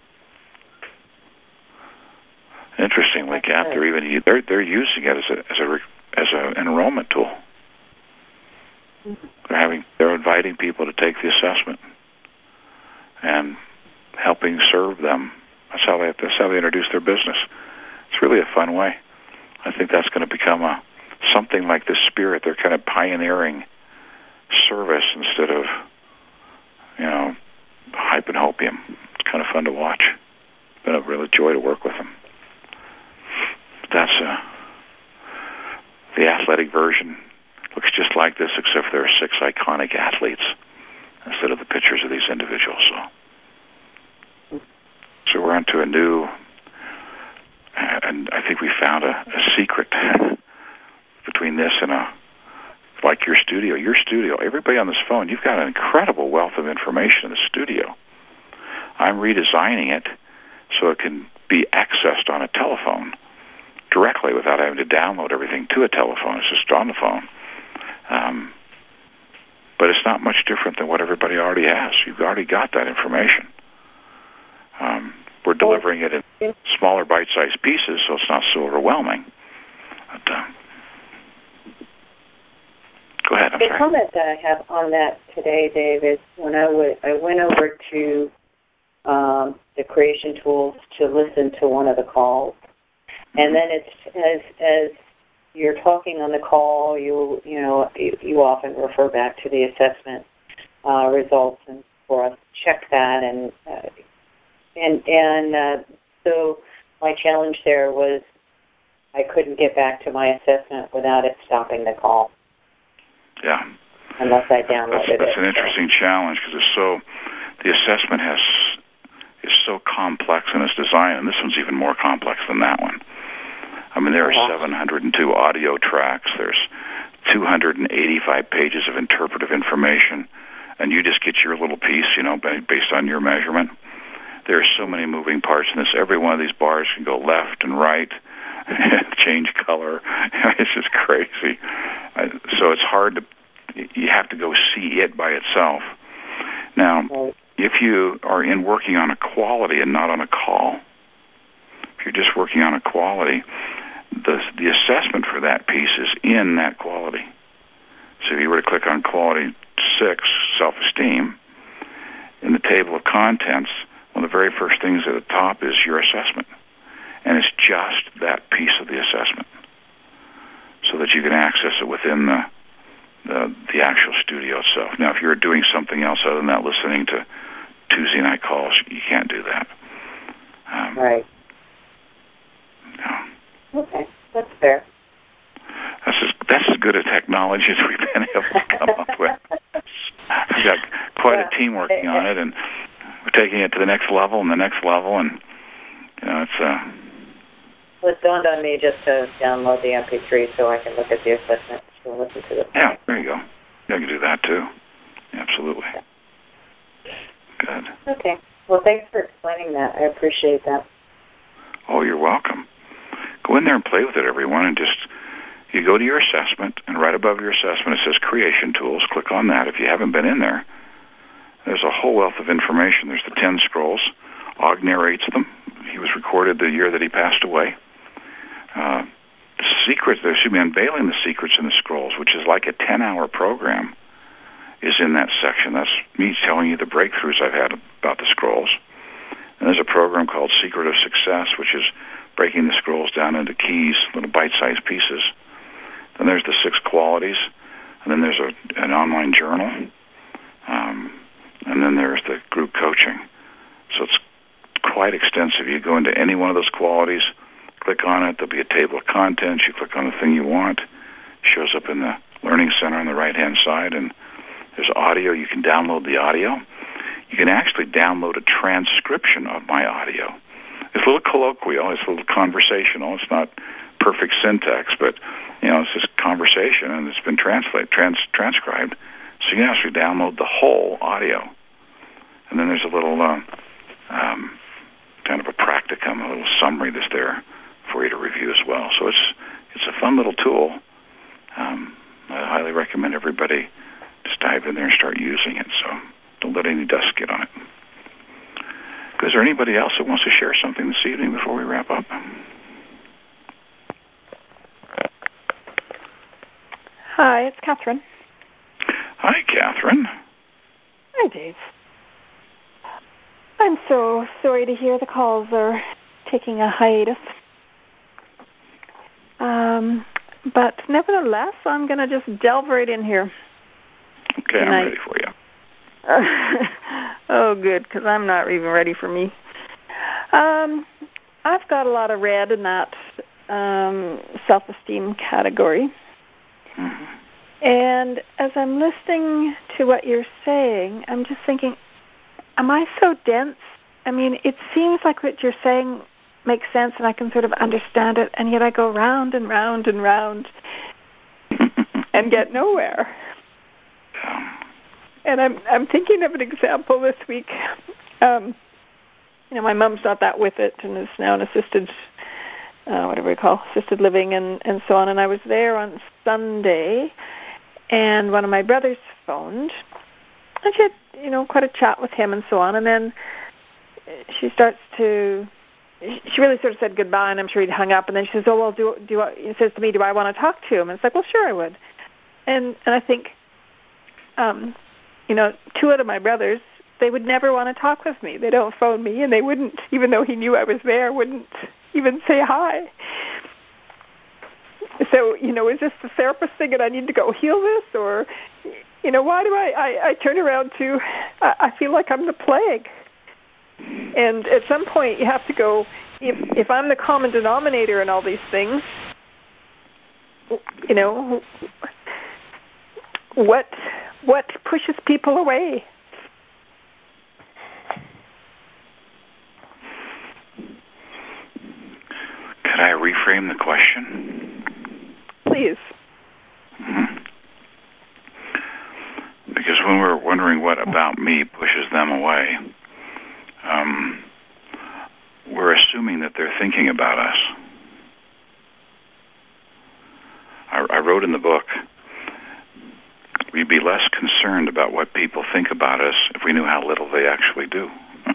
S1: Interestingly, Gap, they're even they're they're using it as a as a as a, an enrollment tool. They're having they're inviting people to take the assessment and helping serve them. That's how they that's how they introduce their business. It's really a fun way. I think that's going to become a something like this spirit. They're kind of pioneering service instead of, you know, hype and hopium. It's kind of fun to watch. It's been a real joy to work with them. That's uh, the athletic version. Looks just like this, except there are six iconic athletes instead of the pictures of these individuals. So, so we're onto a new. And I think we found a, a secret between this and a like your studio. Your studio, everybody on this phone, you've got an incredible wealth of information in the studio. I'm redesigning it so it can be accessed on a telephone directly without having to download everything to a telephone. It's just on the phone. Um, but it's not much different than what everybody already has. You've already got that information. Um, We're delivering it in smaller bite-sized pieces, so it's not so overwhelming. uh, go ahead. I'm
S2: the
S1: sorry.
S2: comment that I have on that today, Dave, is when I, w- I went over to um, the creation tools to listen to one of the calls, and then it's as as you're talking on the call, you you know you, you often refer back to the assessment uh, results and for us to check that, and uh, and and uh, so my challenge there was I couldn't get back to my assessment without it stopping the call.
S1: Yeah.
S2: Unless I downloaded
S1: that's, that's
S2: it.
S1: an interesting challenge because it's so the assessment has is so complex in its design, and this one's even more complex than that one. I mean, there are uh-huh. seven hundred two audio tracks. There's two hundred eighty-five pages of interpretive information, and you just get your little piece, you know, based on your measurement. There are so many moving parts in this. Every one of these bars can go left and right, change color. It's just crazy. So it's hard to, you have to go see it by itself. Now, if you are in working on a quality and not on a call, if you're just working on a quality, the the assessment for that piece is in that quality. So if you were to click on quality six, self-esteem, in the table of contents, one of the very first things at the top is your assessment. And it's just that piece of the assessment so that you can access it within the, the the actual studio itself. Now, if you're doing something else other than that, listening to Tuesday night calls, you can't do that. Um,
S2: right.
S1: No.
S2: Okay, that's fair.
S1: That's as, that's as good a technology as we've been able to come up with. We've got quite a team working on it, and we're taking it to the next level and the next level, and you know, it's uh.
S2: Well, it dawned on me just to download the M P three so I can look at the assessment and listen to the.
S1: Yeah, there you go. Yeah, you can do that too. Absolutely. Good.
S2: Okay. Well, thanks for explaining that. I appreciate that.
S1: Oh, you're welcome. Go in there and play with it, everyone, and just. You go to your assessment, and right above your assessment it says Creation Tools. Click on that. If you haven't been in there, there's a whole wealth of information. There's the ten scrolls. Og narrates them. He was recorded the year that he passed away. Uh, the secrets, there should be unveiling the secrets in the scrolls, which is like a ten-hour program, is in that section. That's me telling you the breakthroughs I've had about the scrolls. And there's a program called Secret of Success, which is breaking the scrolls down into keys, little bite-sized pieces. Then there's the six qualities, and then there's a, an online journal, um, and then there's the group coaching. So it's quite extensive. You go into any one of those qualities, click on it, there'll be a table of contents, you click on the thing you want, it shows up in the Learning Center on the right-hand side, and there's audio. You can download the audio. You can actually download a transcription of my audio. It's a little colloquial, it's a little conversational, it's not perfect syntax, but you know, it's just conversation, and it's been translate, trans, transcribed, so you can actually download the whole audio. And then there's a little uh, um, kind of a practicum, a little summary that's there for you to review as well. So it's it's a fun little tool. Um, I highly recommend everybody just dive in there and start using it, so don't let any dust get on it. Is there anybody else that wants to share something this evening before we wrap up?
S3: Hi, it's Catherine.
S1: Hi, Catherine.
S3: Hi, Dave. I'm so sorry to hear the calls are taking a hiatus. Um, but nevertheless, I'm going to just delve right in here.
S1: Okay, I'm ready for you.
S3: Oh, good, because I'm not even ready for me. Um, I've got a lot of red in that um, self-esteem category.
S1: Mm-hmm.
S3: And as I'm listening to what you're saying, I'm just thinking, am I so dense? I mean, it seems like what you're saying makes sense and I can sort of understand it, and yet I go round and round and round and get nowhere. And I'm I'm thinking of an example this week. Um, you know, my mom's not that with it and is now an assisted, uh, whatever we call, assisted living and, and so on. And I was there on Sunday, and one of my brothers phoned. And she had, you know, quite a chat with him and so on. And then she starts to she really sort of said goodbye, and I'm sure he'd hung up. And then she says, "Oh well, do do I?" He says to me, "Do I want to talk to him?" And it's like, "Well, sure, I would." And and I think, um, you know, two out of my brothers, they would never want to talk with me. They don't phone me, and they wouldn't, even though he knew I was there, wouldn't even say hi. So, you know, is this the therapist thing and I need to go heal this? Or, you know, why do I, I, I turn around to, I, I feel like I'm the plague. And at some point you have to go, if, if I'm the common denominator in all these things, you know, what what pushes people away?
S1: Could I reframe the question?
S3: Please.
S1: Mm-hmm. Because when we're wondering what about me pushes them away, um, we're assuming that they're thinking about us. I, I wrote in the book, we'd be less concerned about what people think about us if we knew how little they actually do.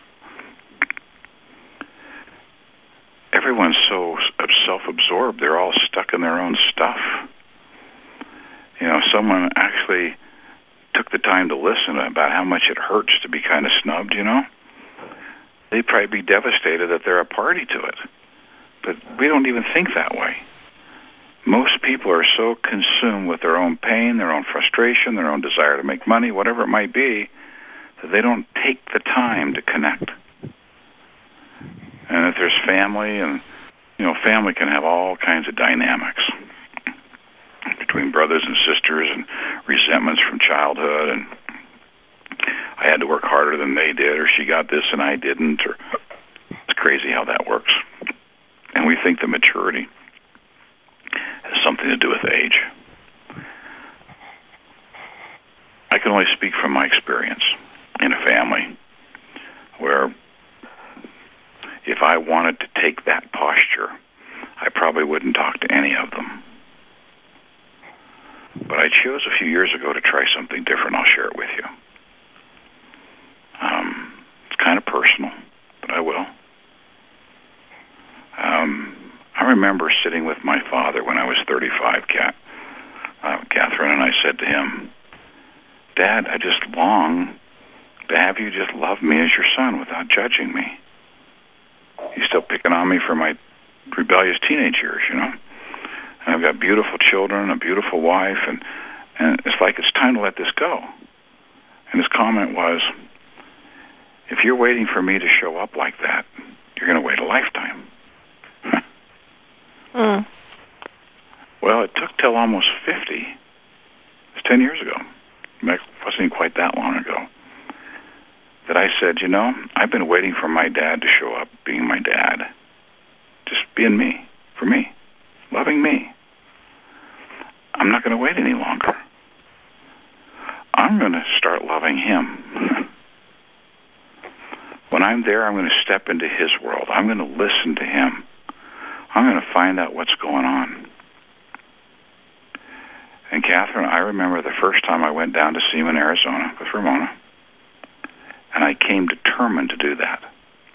S1: Everyone's so self-absorbed. They're all stuck in their own stuff. You know, someone actually took the time to listen about how much it hurts to be kind of snubbed, you know. They'd probably be devastated that they're a party to it. But we don't even think that way. Most people are so consumed with their own pain, their own frustration, their own desire to make money, whatever it might be, that they don't take the time to connect. And if there's family, and, you know, family can have all kinds of dynamics between brothers and sisters and resentments from childhood, and I had to work harder than they did, or she got this and I didn't, or it's crazy how that works. And we think the maturity has something to do with age. I can only speak from my experience in a family where if I wanted to take that posture, I probably wouldn't talk to any of them. But I chose a few years ago to try something different. I'll share it with you. Um, it's kind of personal, but I will. Um, I remember sitting with my father when I was thirty-five, Kat, uh, Catherine, and I said to him, "Dad, I just long to have you just love me as your son without judging me. You're still picking on me for my rebellious teenage years, you know. And I've got beautiful children, a beautiful wife, and, and it's like it's time to let this go." And his comment was, "If you're waiting for me to show up like that, you're going to wait a lifetime."
S3: mm.
S1: Well, it took till almost fifty. It's ten years ago. It wasn't quite that long ago. That I said, you know, I've been waiting for my dad to show up being my dad. Just being me, for me, loving me. I'm not going to wait any longer. I'm going to start loving him. When I'm there, I'm going to step into his world. I'm going to listen to him. I'm going to find out what's going on. And Catherine, I remember the first time I went down to see him in Arizona with Ramona. And I came determined to do that.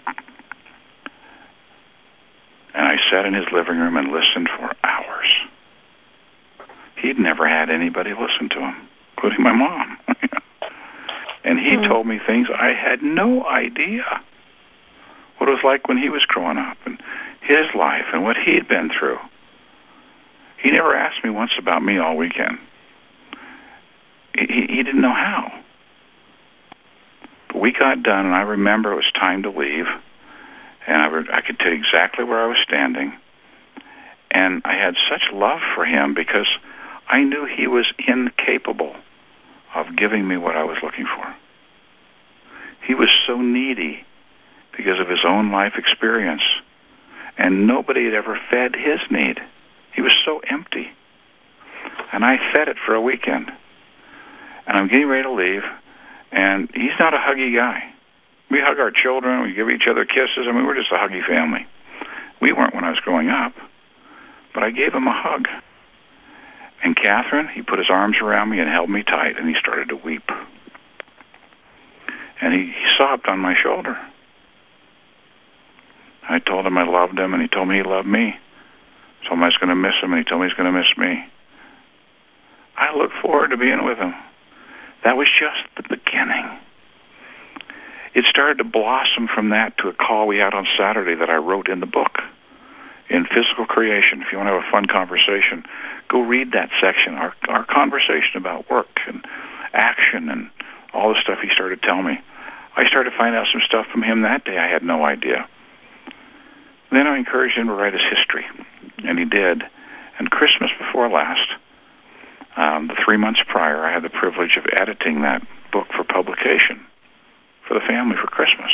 S1: And I sat in his living room and listened for hours. He'd never had anybody listen to him, including my mom. And he mm. told me things I had no idea what it was like when he was growing up and his life and what he'd been through. He never asked me once about me all weekend. He, he didn't know how. But we got done, and I remember it was time to leave, and I, re- I could tell you exactly where I was standing. And I had such love for him because I knew he was incapable of giving me what I was looking for. He was so needy because of his own life experience, and nobody had ever fed his need. He was so empty. And I fed it for a weekend. And I'm getting ready to leave, and he's not a huggy guy. We hug our children, we give each other kisses. I mean, we're just a huggy family. We weren't when I was growing up, but I gave him a hug. And Catherine, he put his arms around me and held me tight, and he started to weep. And he, he sobbed on my shoulder. I told him I loved him, and he told me he loved me. I told him I was going to miss him, and he told me he's going to miss me. I look forward to being with him. That was just the beginning. It started to blossom from that to a call we had on Saturday that I wrote in the book, in Physical Creation. If you want to have a fun conversation, go read that section. Our, our conversation about work and action and all the stuff he started telling me. I started finding out some stuff from him that day I had no idea. Then I encouraged him to write his history, and he did. And Christmas before last, um, the three months prior, I had the privilege of editing that book for publication for the family for Christmas.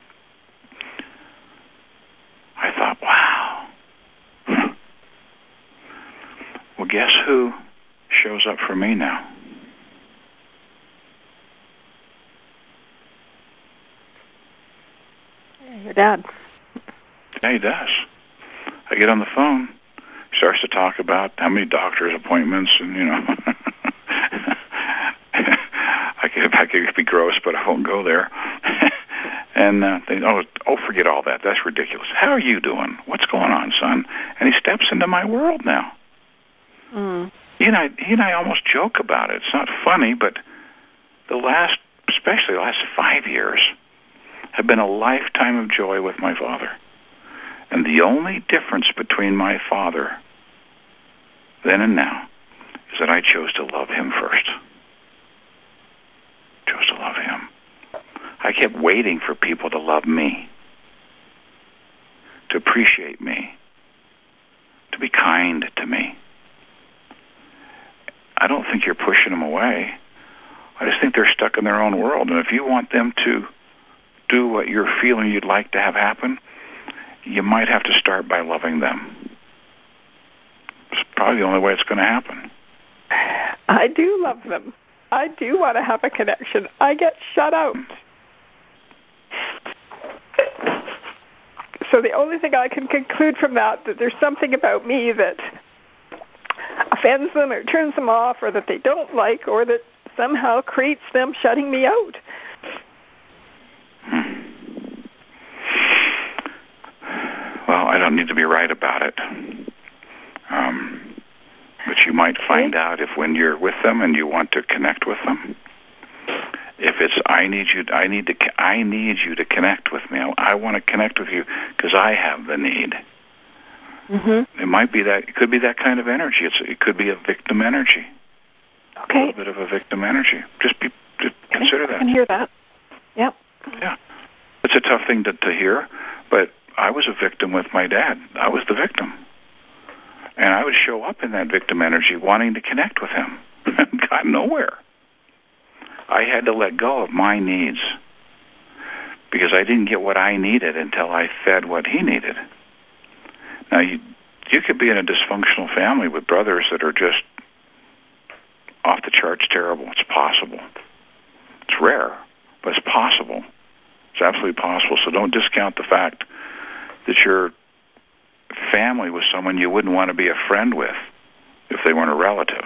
S1: I thought, wow. Well, guess who shows up for me now?
S3: Your dad.
S1: Yeah, he does. I get on the phone. He starts to talk about how many doctor's appointments, and you know, I could, I could be gross, but I won't go there. And uh, they, oh, oh, forget all that. That's ridiculous. How are you doing? What's going on, son? And he steps into my world now.
S3: Mm.
S1: He and I, he and I almost joke about it. It's not funny, but the last, especially the last five years, have been a lifetime of joy with my father. And the only difference between my father then and now is that I chose to love him first. Chose to love him. I kept waiting for people to love me, to appreciate me, to be kind to me. I don't think you're pushing them away. I just think they're stuck in their own world. And if you want them to do what you're feeling you'd like to have happen, you might have to start by loving them. It's probably the only way it's going to happen.
S3: I do love them. I do want to have a connection. I get shut out. So the only thing I can conclude from that, that there's something about me that offends them or turns them off, or that they don't like, or that somehow creates them shutting me out.
S1: Hmm. Well, I don't need to be right about it. Um, but you might find okay. out if when you're with them and you want to connect with them, if it's I need you, I need to, I need you to connect with me. I, I want to connect with you because I have the need.
S3: Mm-hmm.
S1: It might be that. It could be that kind of energy. It's, it could be a victim energy.
S3: Okay.
S1: A little bit of a victim energy. Just be, just
S3: okay.
S1: consider that.
S3: I can hear that. Yep.
S1: Yeah. It's a tough thing to, to hear, but I was a victim with my dad. I was the victim. And I would show up in that victim energy wanting to connect with him. Got nowhere. I had to let go of my needs because I didn't get what I needed until I fed what he needed. Now, you, you could be in a dysfunctional family with brothers that are just off the charts terrible. It's possible. It's rare, but it's possible. It's absolutely possible. So don't discount the fact that your family was someone you wouldn't want to be a friend with if they weren't a relative.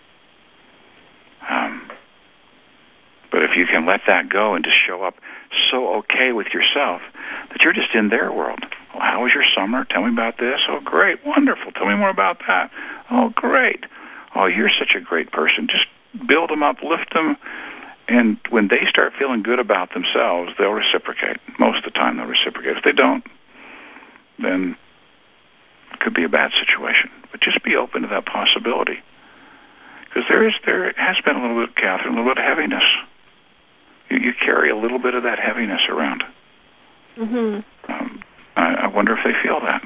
S1: Um, but if you can let that go and just show up so okay with yourself that you're just in their world. Well, how was your summer? Tell me about this. Oh, great. Wonderful. Tell me more about that. Oh, great. Oh, you're such a great person. Just build them up, lift them, and when they start feeling good about themselves, they'll reciprocate. Most of the time they'll reciprocate. If they don't, then it could be a bad situation. But just be open to that possibility. Because there is, there has been a little bit, Catherine, a little bit of heaviness. You, you carry a little bit of that heaviness around.
S3: Mm-hmm.
S1: Um, I, I wonder if they feel that.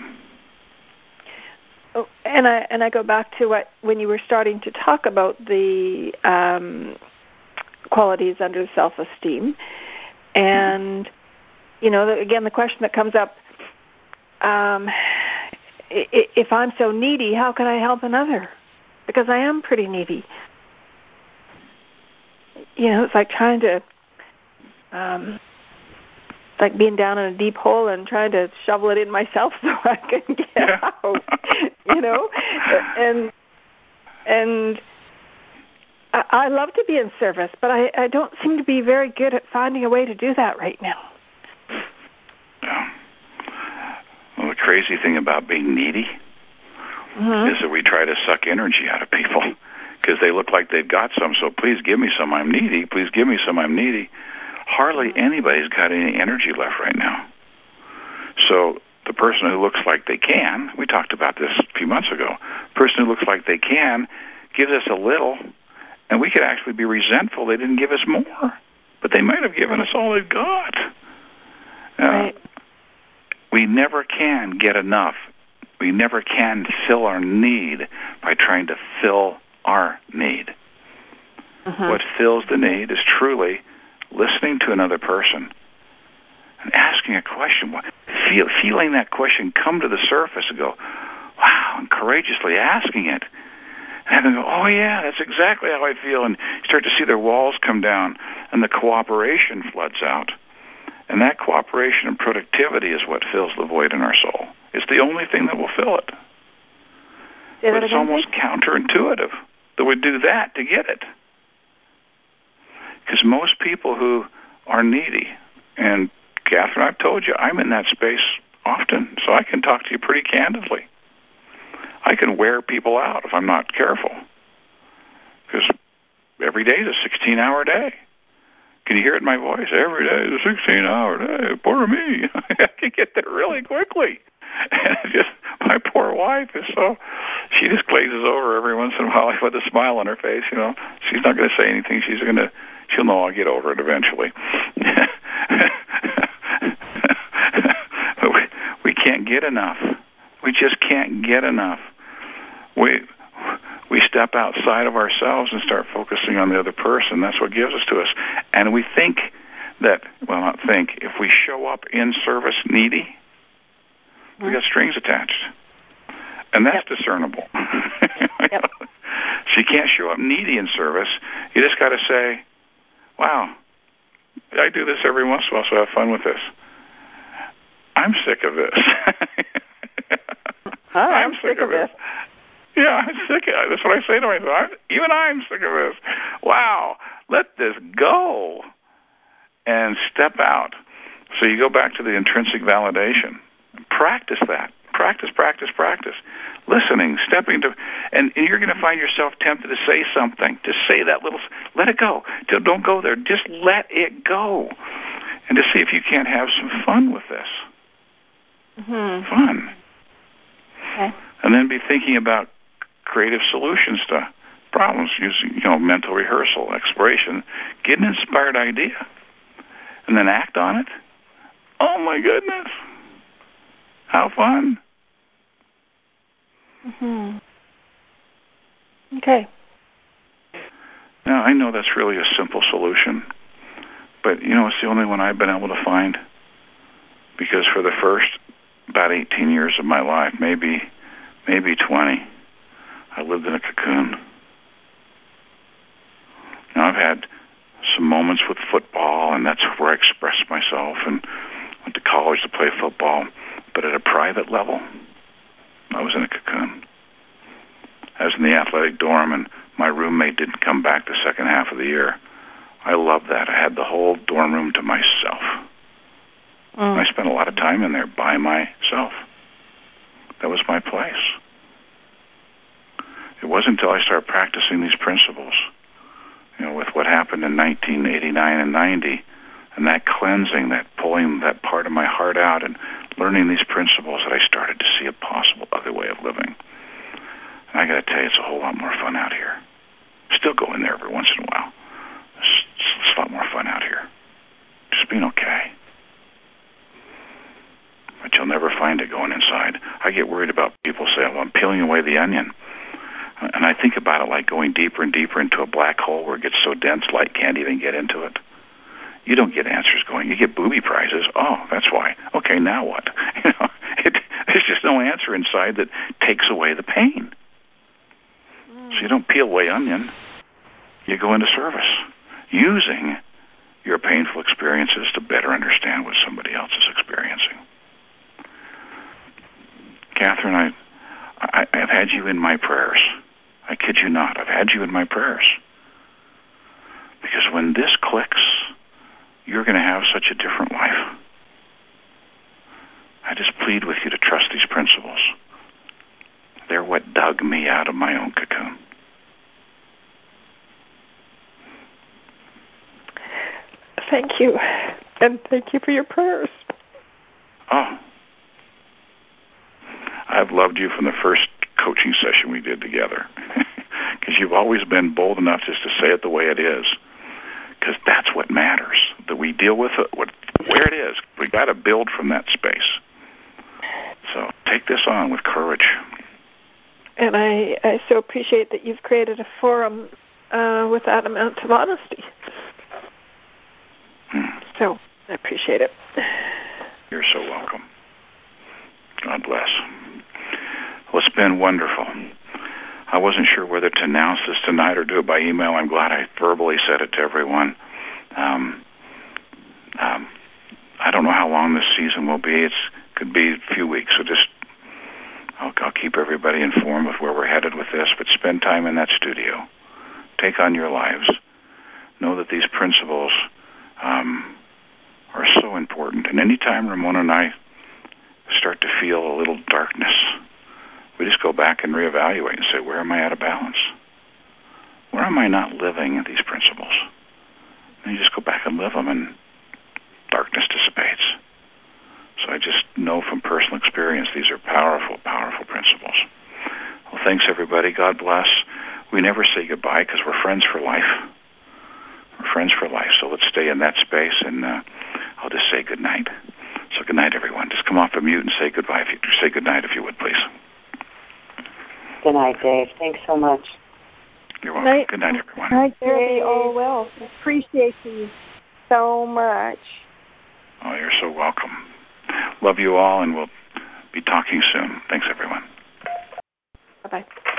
S3: Oh, and I and I go back to what when you were starting to talk about the um, qualities under self-esteem, and you know, again, the question that comes up: um, if I'm so needy, how can I help another? Because I am pretty needy. You know, it's like trying to, um, like being down in a deep hole and trying to shovel it in myself so I can get
S1: yeah.
S3: out. You know, and and I, I love to be in service, but I, I don't seem to be very good at finding a way to do that right now.
S1: Yeah. crazy thing about being needy
S3: Mm-hmm.
S1: is that we try to suck energy out of people because they look like they've got some. So please give me some. I'm needy. Please give me some. I'm needy. Hardly anybody's got any energy left right now. So the person who looks like they can, we talked about this a few months ago, the person who looks like they can gives us a little, and we could actually be resentful they didn't give us more. But they might have given us all they've got. Uh,
S3: right.
S1: We never can get enough. We never can fill our need by trying to fill our need.
S3: Uh-huh.
S1: What fills the need is truly listening to another person and asking a question, feel, feeling that question come to the surface and go, wow, and courageously asking it. And having them go, oh, yeah, that's exactly how I feel. And you start to see their walls come down and the cooperation floods out. And that cooperation and productivity is what fills the void in our soul. It's the only thing that will fill it.
S3: Yeah,
S1: but it's almost counterintuitive that we do that to get it. Because most people who are needy, and Catherine, I've told you, I'm in that space often, so I can talk to you pretty candidly. I can wear people out if I'm not careful. Because every day is a sixteen-hour day. Can you hear it in my voice? Every day is a sixteen-hour day. Poor me. I can get there really quickly. And just my poor wife is so, she just glazes over every once in a while with a smile on her face, you know. She's not going to say anything. She's going to, she'll know I'll get over it eventually. But we, we can't get enough. We just can't get enough. We we step outside of ourselves and start focusing on the other person. That's what gives us to us. And we think that, well, not think, if we show up in service needy, we got strings attached. And that's yep. discernible. Yep. So you can't show up needy in service. You just got to say, wow, I do this every once in a while, so have fun with this. I'm sick of this.
S3: Huh, I'm,
S1: I'm sick, sick of this. Yeah, I'm sick of it. That's what I say to myself. Even I'm sick of this. Wow, let this go. And step out. So you go back to the intrinsic validation. Practice that. Practice, practice, practice. Listening, stepping to, and, and you're going to find yourself tempted to say something. Just say that little, let it go. Don't go there. Just let it go. And to see if you can't have some fun with this.
S3: Mm-hmm.
S1: Fun.
S3: Okay.
S1: And then be thinking about creative solutions to problems using, you know, mental rehearsal, exploration. Get an inspired idea. And then act on it. Oh, my goodness. How fun.
S3: Mm-hmm. Okay.
S1: Now, I know that's really a simple solution, but, you know, it's the only one I've been able to find, because for the first about eighteen years of my life, maybe maybe twenty, I lived in a cocoon. Now, I've had some moments with football, and that's where I expressed myself, and went to college to play football. But at a private level, I was in a cocoon. I was in the athletic dorm, and my roommate didn't come back the second half of the year. I loved that. I had the whole dorm room to myself. Mm. I spent a lot of time in there by myself. That was my place. It wasn't until I started practicing these principles, you know, with what happened in nineteen eighty-nine and ninety, and that cleansing, that pulling that part of my heart out and learning these principles, that I started to see a possible other way of living. And I got to tell you, it's a whole lot more fun out here. Still go in there every once in a while. It's, it's a lot more fun out here. Just being okay. But you'll never find it going inside. I get worried about people saying, well, I'm peeling away the onion. And I think about it like going deeper and deeper into a black hole where it gets so dense light can't even get into it. You don't get answers going. You get booby prizes. Oh, that's why. Okay, now what? You know, it, there's just no answer inside that takes away the pain. Mm. So you don't peel away onion. You go into service, using your painful experiences to better understand what somebody else is experiencing. Catherine, I, I, I've had you in my prayers. I kid you not. I've had you in my prayers. Because when this clicks, you're going to have such a different life. I just plead with you to trust these principles. They're what dug me out of my own cocoon.
S3: Thank you. And thank you for your prayers.
S1: Oh. I've loved you from the first coaching session we did together. Because you've always been bold enough just to say it the way it is. Because that's what matters. That we deal with it what, where it is. We got to build from that space. So take this on with courage.
S3: And I, I so appreciate that you've created a forum uh, with that amount of honesty. Hmm. So I appreciate it.
S1: You're so welcome. God bless. Well, it's been wonderful. I wasn't sure whether to announce this tonight or do it by email. I'm glad I verbally said it to everyone. Um, um, I don't know how long this season will be. It could be a few weeks, so just I'll, I'll keep everybody informed with where we're headed with this. But spend time in that studio. Take on your lives. Know that these principles um, are so important. And anytime Ramona and I start to feel a little darkness, we just go back and reevaluate and say, where am I out of balance? Where am I not living these principles? And you just go back and live them, and darkness dissipates. So I just know from personal experience these are powerful, powerful principles. Well, thanks, everybody. God bless. We never say goodbye because we're friends for life. We're friends for life, so let's stay in that space, and uh, I'll just say good night. So good night, everyone. Just come off the mute and say goodbye. If you say good night, if you would, please.
S2: Good night, Dave. Thanks so much.
S1: You're welcome.
S3: Night.
S1: Good night, everyone.
S4: Good night, Dave. Oh, well. Appreciate you so much.
S1: Oh, you're so welcome. Love you all, and we'll be talking soon. Thanks, everyone.
S3: Bye-bye.